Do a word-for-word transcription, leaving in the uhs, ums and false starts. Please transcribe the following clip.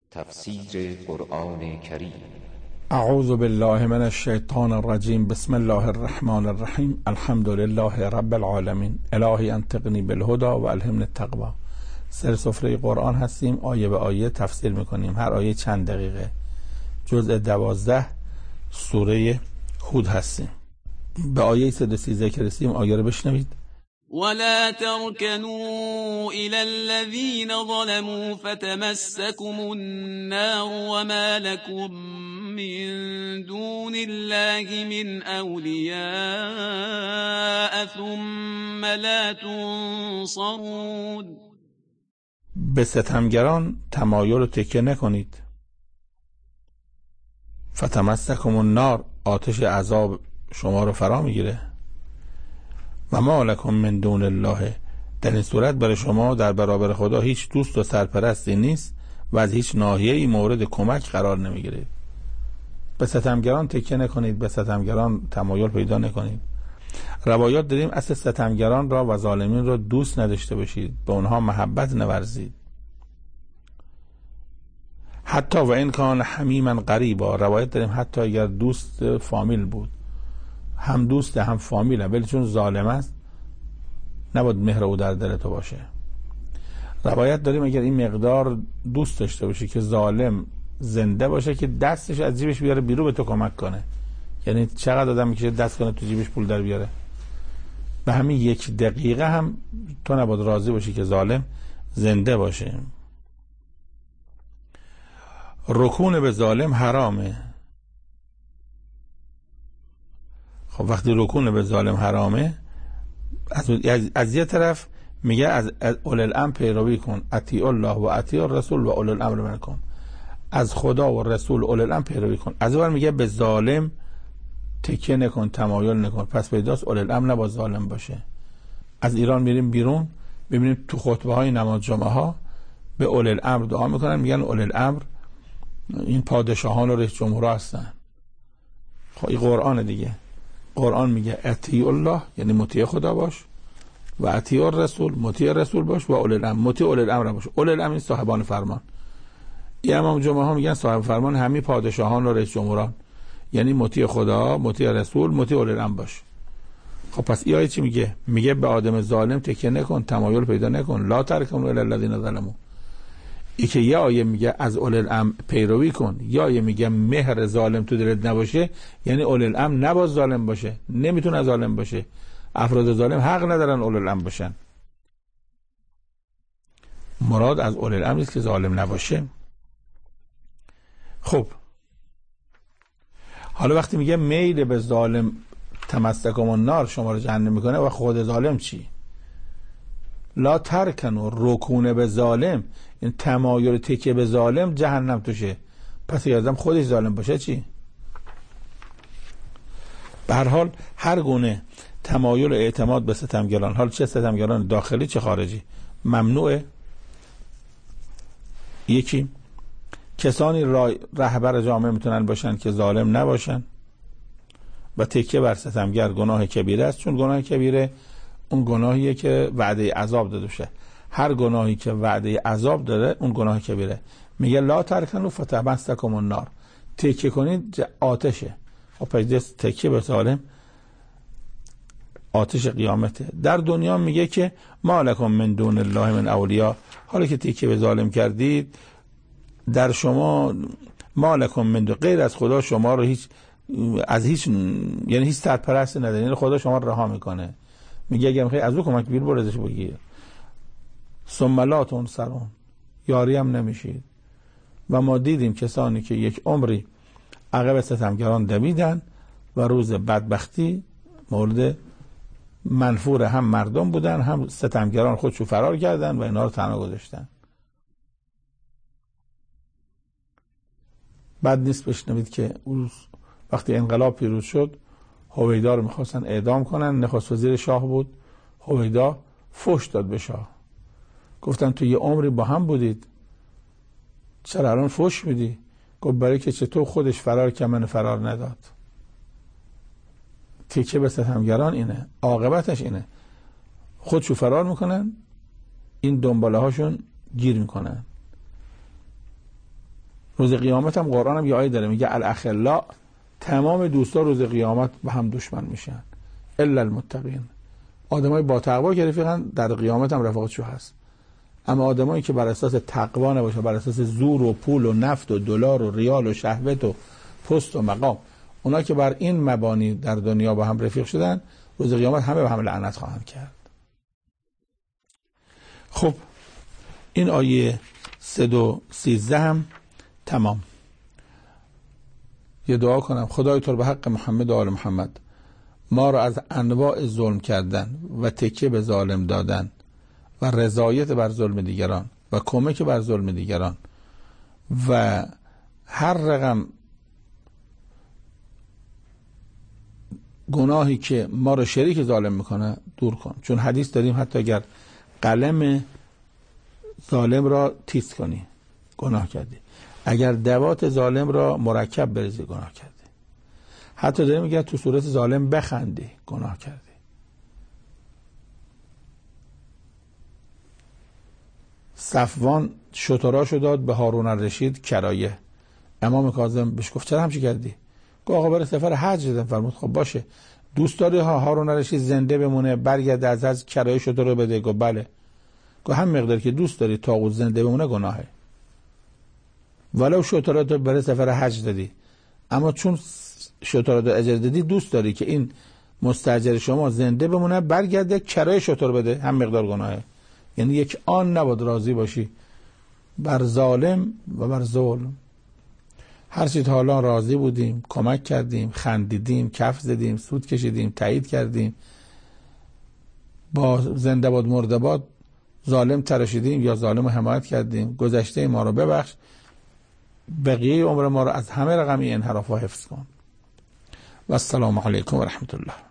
تفسیر قرآن کریم. اعوذ بالله من الشیطان الرجیم. بسم الله الرحمن الرحیم. الحمد لله رب العالمین. الهی انطقنی بالهدى و الهمنی التقوی. سر سفره قرآن هستیم، آیه به آیه تفسیر میکنیم، هر آیه چند دقیقه. جزء دوازده سوره هود هستیم. به آیه صد و سیزده که رسیدیم آیه رو بشنوید. ولا تركنوا إلى الذين ظلموا فتمسكم النار وما لكم من دون الله من أولياء ثم لا تنصرون. به ستمگران تمایل و تکیه نکنید. فتمسکم النار، آتش عذاب شما رو فرا میگیره. و ما لکم من دون الله، در این صورت برای شما در برابر خدا هیچ دوست و سرپرستی نیست و از هیچ ناحیه‌ای مورد کمک قرار نمیگیرید. به ستمگران تکیه نکنید، به ستمگران تمایل پیدا نکنید. روایات داریم اصل ستمگران را و ظالمین را دوست نداشته باشید، به اونها محبت نورزید. حتی و این کان حمیما قریبا، روایت داریم حتی اگر دوست فامیل بود، هم دوست هم فامیله، ولی چون ظالم است نباید مهر او در دل تو باشه. روایت داریم اگر این مقدار دوست داشته باشی که ظالم زنده باشه که دستش از جیبش بیاره بیرون به تو کمک کنه، یعنی چقدر آدم میکشه دست کنه تو جیبش پول در بیاره، به همین یک دقیقه هم تو نباید راضی باشی که ظالم زنده باشه. رکون به ظالم حرامه. خب وقتی رکون به ظالم حرامه، از, از یه طرف میگه از, از اول الامر پیروی کن، اطیع الله و اطیع الرسول و اول الامر منکم، از خدا و رسول اول الامر پیروی کن. از اول میگه به ظالم تکیه نکن، تمایل نکن. پس پیداست اول الامر نباید ظالم باشه. از ایران میریم بیرون ببینیم تو خطبه های نماز جمعه ها به اول الامر دعا میکنن، میگن اول الامر این پادشاهان و رئیس جمهورها هستن. خب این قرآن دیگه، قرآن میگه اطیع الله یعنی مطیع خدا باش، و اطیع الرسول مطیع رسول باش، و اول الامر مطیع اول الامر باش. اول الامر این صاحبان فرمان. این امام جمعه ها میگن صاحب فرمان همین پادشاهان و رئیس جمهوران، یعنی مطیع خدا، مطیع رسول، مطیع اول الامر باش. خب پس این آیه چی میگه؟ میگه به آدم ظالم تکیه نکن، تمایل پیدا نکن. لا ترکنوا الی الذین ظلموا. ای که یه آیه میگه از اول الامر پیروی کن، یا آیه میگه مهر ظالم تو دلت نباشه، یعنی اول الامر نباید ظالم باشه، نمیتونه ظالم باشه. افراد ظالم حق ندارن اول الامر باشن. مراد از اول الامر نیست که ظالم نباشه. خب حالا وقتی میگه میل به ظالم تمسکم النار، شما رو جهنم میکنه، و خود ظالم چی؟ لا ترکنوا، رکونه به ظالم، این تمایل تکیه به ظالم جهنم توشه. پس یادم خودش ظالم باشه چی؟ به هر حال هر گونه تمایل و اعتماد به ستمگران، حال چه ستمگران داخلی چه خارجی، ممنوعه. یکی کسانی رهبر جامعه میتونن باشن که ظالم نباشن، و تکیه بر ستمگر گناه کبیره است، چون گناه کبیره اون گناهیه که وعده عذاب داده بشه. هر گناهی که وعده عذاب داره اون گناه کبیره. میگه لا ترکنوا فتمسکم النار، تکیه کنید آتشه. و پس تکیه به ظالم آتش قیامته. در دنیا میگه که ما لکم من دون الله من اولیاء، حالا که تکیه به ظالم کردید، در شما ما لکم من دون، غیر از خدا شما رو هیچ از هیچ یعنی هیچ سرپرست نداره، یعنی خدا شما رو رها میکنه. میگه اگر میخوای از او کمک بگیر برو ازش بگیر. ثم لا تنصرون، یاری هم نمیشید. و ما دیدیم کسانی که یک عمری عقب ستمگران دویدن و روز بدبختی مورد منفور هم مردم بودن، هم ستمگران خودشو فرار کردن و اینا رو تنها گذاشتن. بد نیست بشنوید که وقتی انقلاب پیروز شد، هویدا رو میخواستن اعدام کنن. نخست وزیر شاه بود. هویدا فحش داد به شاه، گفتن تو یه عمری با هم بودید، چرا الان فحش میدی؟ گفت برای که چطور خودش فرار که من فرار نداد. تکیه به ستمگران اینه، عاقبتش اینه، خودشو فرار میکنن، این دنباله هاشون گیر میکنن. روز قیامت هم قرآن هم یه آیه داره میگه الاخلاء، تمام دوستا روز قیامت به هم دشمن میشن الا المتقین. آدمای با تقوا که رفیقن در قیامت هم رفاقتشون هست، اما آدمایی که بر اساس تقوا نباشه، بر اساس زور و پول و نفت و دلار و ریال و شهوت و پست و مقام، اونا که بر این مبانی در دنیا با هم رفیق شدن، روز قیامت همه به هم لعنت خواهند کرد. خب این آیه صد و سیزده هم تمام. یه دعا کنم. خدای تو به حق محمد و آل محمد ما را از انواع ظلم کردن و تکیه به ظالم دادن و رضایت بر ظلم دیگران و کمک بر ظلم دیگران و هر رقم گناهی که ما رو شریک ظالم میکنه دور کن. چون حدیث داریم حتی اگر قلم ظالم را تیز کنی گناه کردی، اگر دوات ظالم را مرکب بریزی گناه کردی، حتی داریم میگه تو صورت ظالم بخندی گناه کردی. صفوان شتراشو داد به هارون الرشید کرایه. امام کاظم بهش گفت چرا همچی کردی؟ گفت آقا برای سفر حج دادم. فرمود خب باشه، دوست داری ها هارون الرشید زنده بمونه برگرده از از کرایه شتر رو بده؟ گفت بله. گفت هم مقدار که دوست داری طاغوت زنده بمونه گناهه، ولو شترات رو برای سفر حج دادی، اما چون شترات رو اجازه دادی دوست داری که این مستاجر شما زنده بمونه برگرده کرایه شتر بده، هم مقدار گناهه. یعنی یک آن نباید راضی باشی بر ظالم و بر ظلم. هر چیز حالا راضی بودیم، کمک کردیم، خندیدیم، کف زدیم، سود کشیدیم، تایید کردیم، با زنده باد مرده باد ظالم تراشیدیم یا ظالم رو حمایت کردیم، گذشته ما رو ببخش، بقیه عمر ما رو از همه رقمی انحرافا حفظ کن. و السلام علیکم و رحمت الله.